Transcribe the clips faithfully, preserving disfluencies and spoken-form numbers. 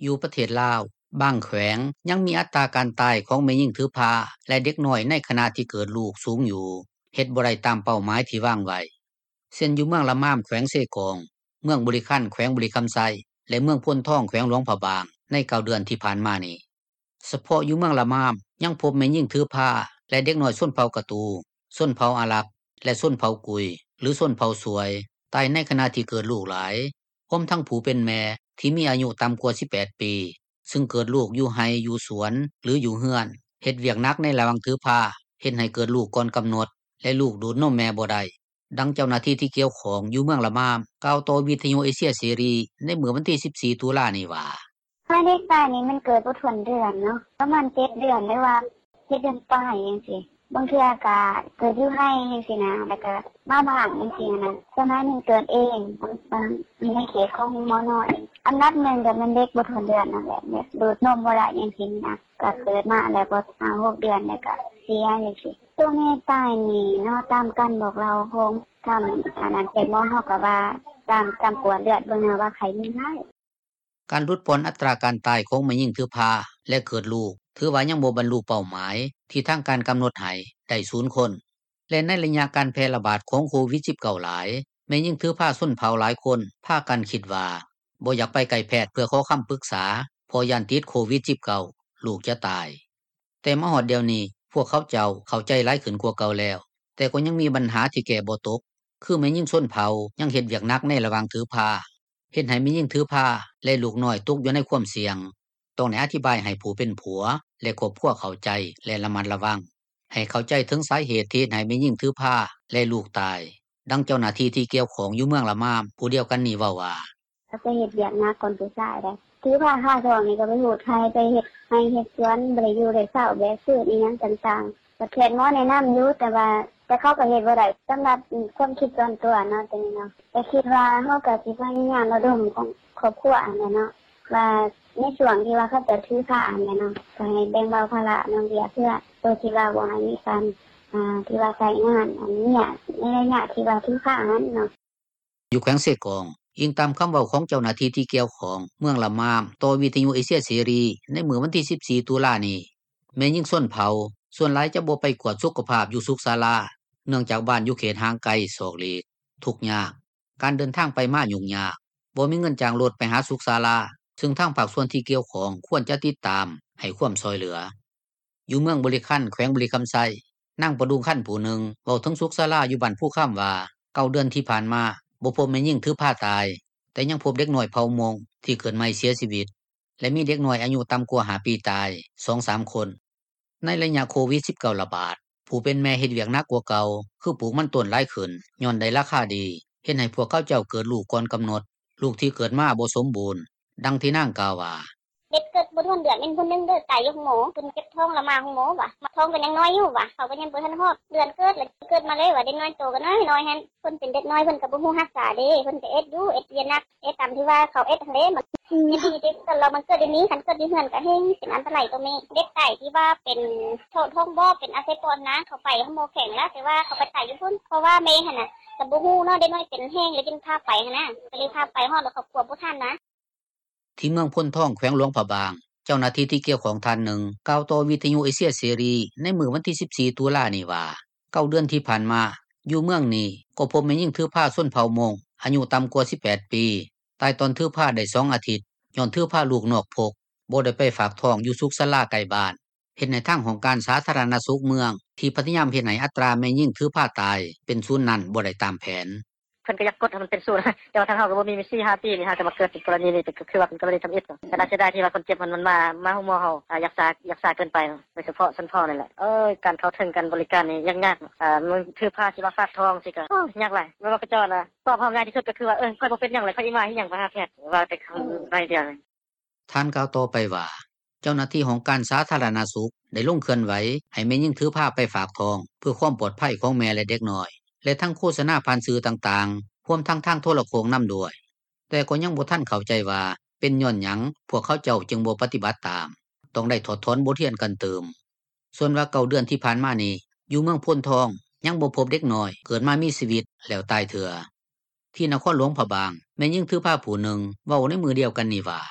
อยู่ประเทศลาวบางแขวงยังมีอัตราการตายของแม่หญิงถือผ้าและเด็กน้อยในขณะที่เกิดลูกสูงอยู่เฮ็ดบ่ได้ตามเป้าหมายที่วางไว้เช่นอยู่เมืองละมามแขวงเซกองเมืองบุรีคันแขวงบุรีคำไซและเมืองพนทองแขวงหลวงพระบางในเก้าเดือนที่ผ่านมานี้เฉพาะอยู่เมืองละมามยังพบแม่หญิงถือผ้าและเด็กน้อยชนเผ่ากะตูชนเผ่าอาหรับและชนเผ่ากุยหรือชนเผ่าสวยตายในขณะที่เกิดลูกหลายพร้อมทั้งผู้เป็นแม่ที่มีอายุต่ำกว่าสิบแปดปีซึ่งเกิดลูกอยู่ไร่อยู่สวนหรืออยู่เรือนเฮ็ดเวียกหนักในระหว่างถือผ้าเฮ็ดให้เกิดลูกก่อนกำหนดและลูกดูดนมแม่บ่ได้ดังเจ้าหน้าที่ที่เกี่ยวข้องอยู่เมืองละมามกล่าวต่อวิทยุเอเชียเสรีในเมื่อวันที่สิบสี่ตุลานี้ว่าถ้าเด็กตายนี่มันเกิดบ่ทวนเดือนเนาะประมาณเจ็ดเดือนหรือว่าเจ็ดเดือนปลายจังซี่บางเทื่อก็เกิดอยู่ให้จังซี่นะแล้วก็มาบ้านจังซี่นะสมัยนึงเกิดเองบางมีในเขตของหมอน้อยอันดับหนึ่งก็มันเด็กบ่ทวนเดือนนั่นแหละเนี่ยดูดนมบ่ได้จังซี่นะก็เกิดมาแล้วก็ห้าหกเดือนแล้วก็เสียจังซี่ตัวแม่ตายนี่เนาะตามกันบอกเราคงทำอันนั้นเป็นหมอเฮาก็ว่าตามตามกวดเลือดเบิ่งว่าไข้มีไข้การลดปอนอัตราการตายของแม่หญิงถือผ้าและเกิดลูกถือว่ายังบ่บรรลุเป้าหมายที่ทางการกำหนดให้ได้ศูนย์คนและในระยะการแพร่ระบาดของโควิดสิบเก้า หลายแม่หญิงถือผ้าชนเผ่าหลายคนพากันคิดว่าบ่อยากไปไกลแพทย์เพื่อขอคำปรึกษาเพราะย้านติดโควิดสิบเก้า ลูกจะตายแต่มาฮอดเดี๋ยวนี้พวกเขาเจ้าเข้าใจหลายขึ้นกว่าเก่าแล้วแต่ก็ยังมีปัญหาที่แก้บ่ตกคือแม่หญิงชนเผ่ายังเฮ็ดเวียกหนักในระหว่างถือผ้าเฮ็ดให้แม่หญิงถือผ้าและลูกน้อยตกอยู่ในความเสี่ยงต้องได้อธิบายให้ผู้เป็นผัวและครอบครัวเข้าใจและระมัดระวังให้เข้าใจถึงสาเหตุที่ให้แม่หญิงถือผ้าและลูกตายดังเจ้าหน้าที่ที่เกี่ยวข้องอยู่เมืองละมามผู้เดียวกันนี้เว้าว่าไปเฮ็ดเวียกหนักก่อนผู้ชายได้ถือผ้าค่าทองนี่ก็ไปโหดไทยไปเฮ็ดให้เฮ็ดสวนบ่ได้อยู่ได้เช้าแบกซื้ออีหยังต่างๆประเทศหมอแนะนำอยู่แต่ว่าแต่เขาก็เฮ็ดบ่ได้สำหรับความคิดส่วนตัวเนาะตรงนี้เนาะแต่คิดว่าเฮาก็สิพยายามระดมของครอบครัวอันนั้นเนาะว่าในช่วงที่ว่าเขาจะถือผ้าอันนั้นเนาะก็ให้แบ่งเบาภาระน้องเบียเพื่อตัวที่ว่าบ่ให้มีการอ่าที่ว่าใช้งานอันนี้ในระยะที่ว่าถือผ้านั้นเนาะอยู่แขวงเซกองอิงตามคำเว้าของเจ้าหน้าที่ที่เกี่ยวข้องเมืองละมามต่อวิทยุเอเชียเสรีในเมื่อวันที่สิบสี่ตุลานี้แม้ยิ่งชนเผ่าส่วนหลายจะบ่ไปกวดสุขภาพอยู่สุขศาลาเนื่องจากบ้านอยู่เขตห่างไกลศอกหลีกทุกข์ยากการเดินทางไปมายุ่งยากบ่มีเงินจ้างรถไปหาสุขศาลาซึ่งทางภาคส่วนที่เกี่ยวข้องควรจะติดตามให้ความช่วยเหลืออยู่เมืองบุรีคันแขวงบุรีคำไซนางประดุงคันผู้หนึ่งเว้าถึงสุขศาลาอยู่บ้านผู้ค้ำว่าเก้าเดือนที่ผ่านมาบ่พบแม่หญิงถือผ้าตายแต่ยังพบเด็กน้อยเผ่ามงที่เกิดใหม่เสียชีวิตและมีเด็กน้อยอายุต่ำกว่าห้าปีตาย สองสาม คนในระยะโควิดสิบเก้า ระบาดผู้เป็นแม่เฮ็ดเวียกหนักกว่าเก่าคือปลูกมันต้นหลายขึ้นย้อนได้ราคาดีเฮ็ดให้พวกเขาเจ้าเกิดลูกก่อนกำหนดลูกที่เกิดมาบ่สมบูรณ์ดังที่นางกล่าวว่าเด็กเกิดบ่ทวนเดือนเป็นคนนึงเด้อตายอยู่หมอเพิ่นเก็บท้องละมาของหมอว่ะมาท้องก็ยังน้อยอยู่ว่ะเขาก็ยังบ่ทันฮอดเดือนเกิดแล้วเกิดมาเลยว่าเด็กน้อยโตก็น้อยน้อยหั่นเพิ่นเป็นเด็กน้อยเพิ่นก็บ่ฮู้รักษาเด้เพิ่นก็เอ็ดอยู่เอ็ดเรียนนักเอ็ดตามที่ว่าเขาเอ็ดทะเลมันนี่ที่เด็กตอนเรามันเกิดในนี้คันเกิดอยู่เฮือนก็เฮงเป็นอันตรายตรงนี้เด็กตายที่ว่าเป็นท้องท้องบ่เป็นอาเซปอนนะเขาไปหมอแข็งแล้วแต่ว่าเขาไปตายอยู่พุ่นเพราะว่าแม่หั่นน่ะก็บ่ฮู้เนาะเด็กน้อยเป็นแฮงเลยจึงพาไปหั่นน่ะก็เลยพาไปฮอดแล้วครอบครัวบ่ทันนะที่เมืองพนทองแขวงหลวงพระบางเจ้าหน้าที่ที่เกี่ยวของท่านหนึ่งกล่าวต่อวิทยุเอเชียเสรีในมื้อวันที่สิบสี่ตุลานี้ว่าเก้าเดือนที่ผ่านมาอยู่เมืองนี้ก็พบแม่หญิงถือผ้าชนเผ่ามงอายุต่ำกว่าสิบแปดปีตายตอนถือผ้าได้สองอาทิตย์ย้อนถือผ้าลูกนอกพกบ่ได้ไปฝากท้องอยู่สุขศาลาใกล้บ้านเฮ็ดให้ทางของการสาธารณสุขเมืองที่พยายามเฮ็ดให้อัตราแม่หญิงถือผ้าตายเป็นศูนย์นั้นบ่ได้ตามแผนเพิ่นก็อยากกดให้มันเป็นศูนย์แต่ว่าทางเฮาก็บ่มี สี่ห้า ปีนี่ฮะจะมาเกิดกรณีนี้ก็คือว่าเพิ่นก็บ่ได้ทำอิฐแต่น่าเสียดายที่ว่าคนเจ็บมันมันมามาฮู้หมอเฮาอ่ารักษารักษาเกินไปโดยเฉพาะชั้นพ่อนั่นแหละเอ้ยการเข้าถึงการบริการนี่ยากๆอ่ามันถือผ้าสิมาฝากท้องสิก็ยากหลายแม่ว่าก็เจ้าน่ะตอบเฮาง่ายที่สุดก็คือว่าเออค่อยบ่เป็นหยังเลยค่อยมาอีหยังมาหาแพทย์ว่าแต่คำใดเดียวท่านกล่าวต่อไปว่าเจ้าหน้าที่ของการสาธารณสุขได้ลงเคลื่อนไหวให้แม่หญิงถือผ้าไปฝากท้องเพื่อความปลอดภัยของแม่และเด็กน้อยและทั้งโฆษณาผ่านสื่อต่างๆรวมทั้งทางโทรโข่งนำด้วยแต่ก็ยังบ่ทันเข้าใจว่าเป็นย้อนหยังพวกเขาเจ้าจึงบ่ปฏิบัติตามต้องได้ถอดถอนบทเรียนกันเติมส่วนว่าเก้าเดือนที่ผ่านมานี้อยู่เมืองพนทองยังบ่พบเด็กน้อยเกิดมามีชีวิตแล้วตายเถื่อที่นครหลวงพระบางแม่หญิงถือผ้าผู้หนึ่งเว้าในมือเดียวกันนี่ว่าแ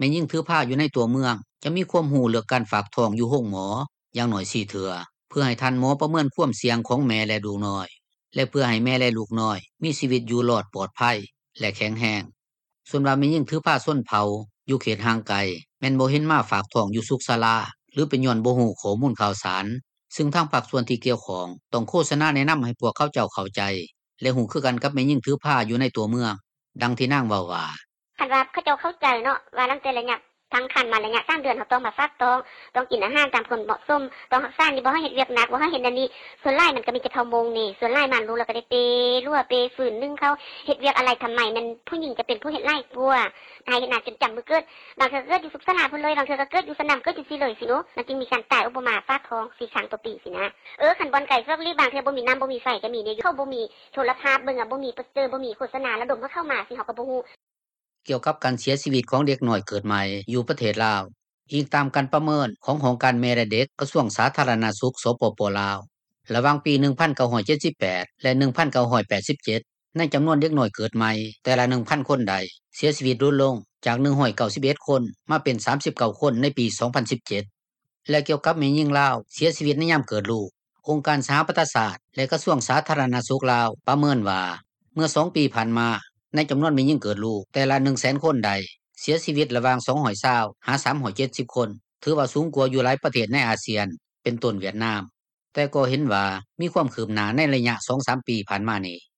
ม่ยิ่งถือผ้าอยู่ในตัวเมืองจะมีความรู้เรื่องการฝากท้องอยู่โรงหมออย่างน้อยสี่เทื่อเพื่อให้ท่านหมอประเมินความเสี่ยงของแม่และลูกน้อยและเพื่อให้แม่และลูกน้อยมีชีวิตอยู่รอดปลอดภัยและแข็งแรงส่วนว่าแม่ยิ่งถือผ้าส้นเผาอยู่เขตห่างไกลแม่นบ่เห็นมาฝากท้องอยู่สุขศาลาหรือเป็นย้อนบ่ฮู้ข้อมูลข่าวสารซึ่งทางภาคส่วนที่เกี่ยวข้องต้องโฆษณาแนะนําให้พวกเขาเจ้าเข้าใจและฮู้คือกันกับแม่ยิ่งถือผ้าอยู่ในตัวเมืองดังที่นางเว้าว่าคันว่าเขาเจ้าเข้าใจเนาะว่าลังแต่ระยะทั้งคันมาระยะสามเดือนเฮาต้องมาฝากท้องต้องกินอาหารตามคนเหมาะสมต้องรักษานี่บ่ให้เฮ็ดเวียกหนักบ่ให้เฮ็ดอันนี้ส่วนหลายมันก็มีแต่เข้าโมงนี่ส่วนหลายมันรู้แล้วก็ได้เปรั่วเปฝืนนึงเขาเฮ็ดเวียกอะไรทําไมมันผู้หญิงจะเป็นผู้เฮ็ดหลายกว่าตายเฮ็ดหน้าจนจํามือเกิดบางเทื่อเกิดอยู่สุขศาลาพุ่นเลยบางเทื่อก็เกิดอยู่สนามเกิดอยู่ซี่เลยสิเนาะมันจึงมีการตายอุปมาฝากท้องสี่ครั้งต่อปีสินะเออคันบ่อนไก่ซอกลีบางเทื่อบ่มีน้ำบ่มีไฟก็มีเนี่ยเขาบ่มีโทรทัศน์เบิ่งอ่ะบ่มีโปสเตอร์บ่มีโฆษณาระดมเข้ามาสิเฮาก็บ่ฮู้เกี่ยวกับการเสียชีวิตของเด็กน้อยเกิดใหม่อยู่ประเทศลาวอีกตามการประเมินขององค์การแม่และเด็กกระทรวงสาธารณสุขสปป.ลาวระหว่างปีหนึ่งพันเก้าร้อยเจ็ดสิบแปดและหนึ่งพันเก้าร้อยแปดสิบเจ็ดในจํานวนเด็กน้อยเกิดใหม่แต่ละ หนึ่งพัน คนใดเสียชีวิตลดลงจากหนึ่งร้อยเก้าสิบเอ็ดคนมาเป็นสามสิบเก้าคนในปีสองพันสิบเจ็ดและเกี่ยวกับแม่หญิงลาวเสียชีวิตในยามเกิดลูกองค์การสหประชาชาติและกระทรวงสาธารณสุขลาวประเมินว่าเมื่อสองปีผ่านมาในจํานวนแม่หญิงเกิดลูกแต่ละ หนึ่งแสน คนใดเสียชีวิตระหว่างสองร้อยยี่สิบหาสามร้อยเจ็ดสิบคนถือว่าสูงกว่าอยู่หลายประเทศในอาเซียนเป็นต้นเวียดนามแต่ก็เห็นว่ามีความคืบหน้าในระยะ สองถึงสาม ปีผ่านมานี้